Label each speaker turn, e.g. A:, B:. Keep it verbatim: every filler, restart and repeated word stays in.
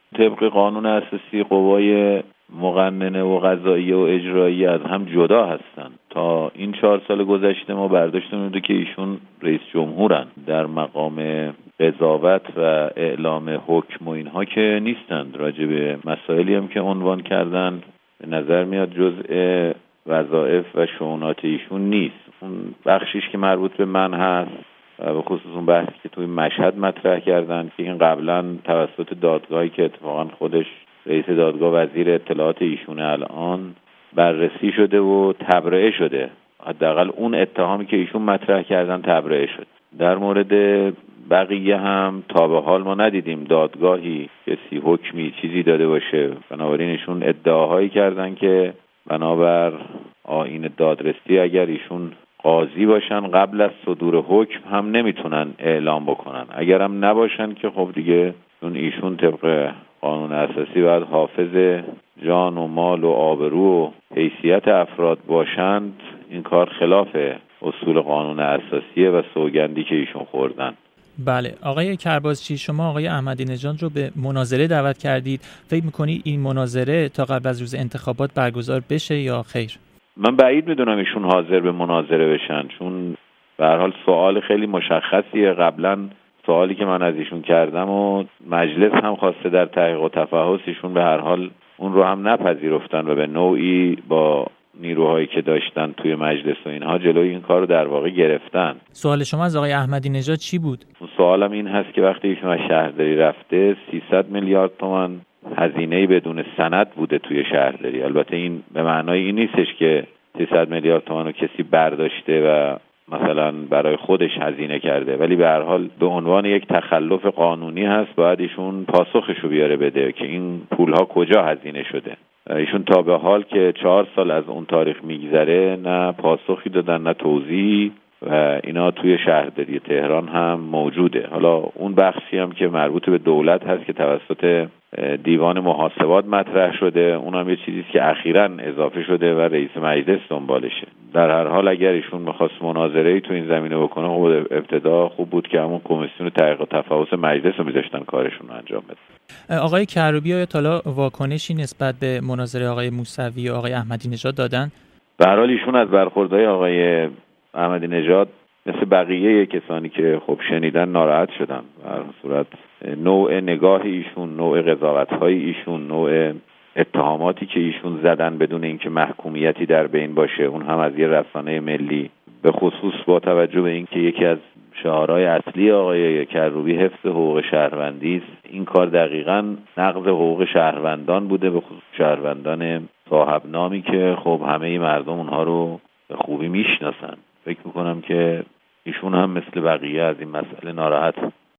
A: طبق قانون اساسی قوای مقننه و قضاییه و اجراییه از هم جدا هستن. تا این چهار سال گذشته ما برداشتیم بوده که ایشون رئیس جمهورن، در مقام قضاوت و اعلام حکم و اینها که نیستند. راجع به مسائلی هم که عنوان کردن به نظر میاد جزء وظایف و شؤونات ایشون نیست. اون بخشیش که مربوط به من هست و به خصوص اون بحثی که توی مشهد مطرح کردن که این قبلا توسط دادگاهی که اتفاقا خودش رئیس دادگاه وزیر اطلاعات ایشونه الان بررسی شده و تبرئه شده، حداقل اون اتهامی که ایشون مطرح کردن تبرئه شد. در مورد بقیه هم تا به حال ما ندیدیم دادگاهی کسی حکمی چیزی داده باشه. بنابراین ایشون ادعاهایی کردن که بنابر آیین دادرسی اگر ایشون قاضی باشن قبل از صدور حکم هم نمیتونن اعلام بکنن. اگر هم نباشن که خب دیگه چون ایشون طبق قانون اساسی باید حافظ جان و مال و آبرو و حیثیت افراد باشند، این کار خلاف اصول قانون اساسیه و سوگندی که ایشون خوردن.
B: بله آقای کرباسچی، شما آقای احمدی نژاد رو به مناظره دعوت کردید. فکر می‌کنی این مناظره تا قبل از روز انتخابات برگزار بشه یا خیر؟
A: من بعید میدونم ایشون حاضر به مناظره بشن، چون به هر حال سوال خیلی مشخصیه. قبلا سوالی که من از ایشون کردم و مجلس هم خواسته در تحقیق و تفحص، ایشون به هر حال اون رو هم نپذیرفتن و به نوعی با نیروهایی که داشتن توی مجلس و اینها جلوی این کار رو در واقع گرفتن.
B: سوال شما از آقای احمدی نژاد چی بود؟
A: سوالم این هست که وقتی ایشون از شهرداری رفته سیصد میلیارد تومان هزینه‌ای بدون سند بوده توی شهرداری. البته این به معنای این نیستش که سیصد میلیارد تومان رو کسی برداشته و مثلا برای خودش هزینه کرده، ولی به هر حال به عنوان یک تخلف قانونی هست باید ایشون پاسخشو بیاره بده که این پولها کجا هزینه شده. ایشون تا به حال که چهار سال از اون تاریخ میگذره نه پاسخی دادن نه توضیحی و اینا توی شهرداری تهران هم موجوده. حالا اون بخشی هم که مربوط به دولت هست که توسط دیوان محاسبات مطرح شده، اون هم یه چیزی که اخیراً اضافه شده و رئیس مجلس دنبالشه. در هر حال اگر ایشون می‌خواست مناظره‌ای تو این زمینه بکنه، خب ابتدا خوب بود که همون کمیسیون تحقیق و تفحص مجلس رو می‌ذاشتن کارشون رو انجام بده.
B: آقای کروبی آیا حالا واکنشی نسبت به مناظره آقای موسوی و آقای احمدی نژاد دادن؟
A: به هر حال ایشون از برخوردهای آقای احمدی نژاد مثل بقیه کسانی که خب شنیدن ناراحت شدن. در صورت نوع نگاه ایشون، نوع قضاوت‌های ایشون، نوع اتهاماتی که ایشون زدن بدون اینکه محکومیتی در بین باشه، اون هم از یه رسانه ملی، به خصوص با توجه به اینکه یکی از شعارهای اصلی آقای کروبی حفظ حقوق شهروندی است، این کار دقیقاً نقض حقوق شهروندان بوده، به خصوص شهروندان صاحب نامی که خب همه مردم اونها رو به خوبی میشناسن. فکر میکنم که ایشون هم مثل بقیه از این مسئله ناراحت